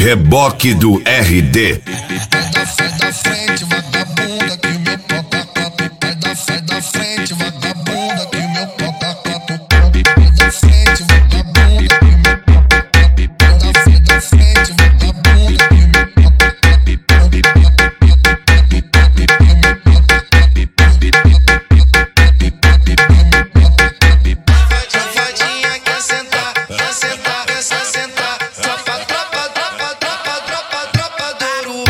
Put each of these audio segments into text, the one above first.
Reboque do RD. Sai da frente, vagabunda, que o meu pau tá quatro. Sai da frente, vagabunda, que o meu pau tá quatro. Sai da frente, vagabunda, que o meu pau tá quatro. Sai da frente, vagabunda, que o meu pau tá quatro. Safadinha quer sentar, quer sentar, quer sentar. Tropa do Urubu.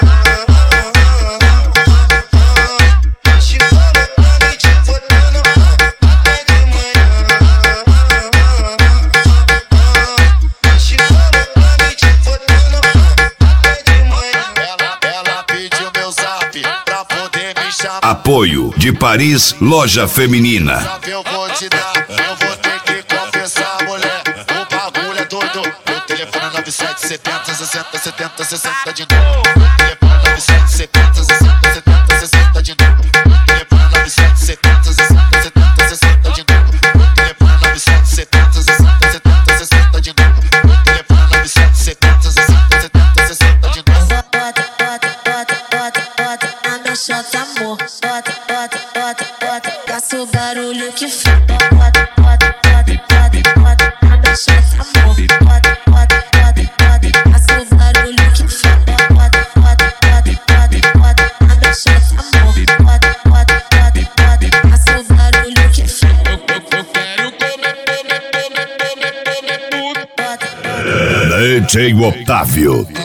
Chegando pra mim te botando até de manhã. Chegando pra mim te botando até de manhã. Ela pediu meu zap pra poder me chamar. Apoio de Paris Loja Feminina. Eu vou te dar, eu vou ter que confessar, mulher. O bagulho é doido. Meu telefone é 9770 60 70 60 de novo. Meu telefone é 9770 60 70 60 de novo. Meu telefone é 9770 60 70 60 de novo. Meu telefone é 9770 60 70 60 de novo. Meu telefone é 9770 60 70 60 de novo. Bota na minha chota, amor. Bota, faça o barulho que for. Bota na minha chota, amor. Bota, faça o barulho que for. Bota na minha chota, amor. Bota, faça o barulho que for. Eu quero comer tudo. DJ Otávio.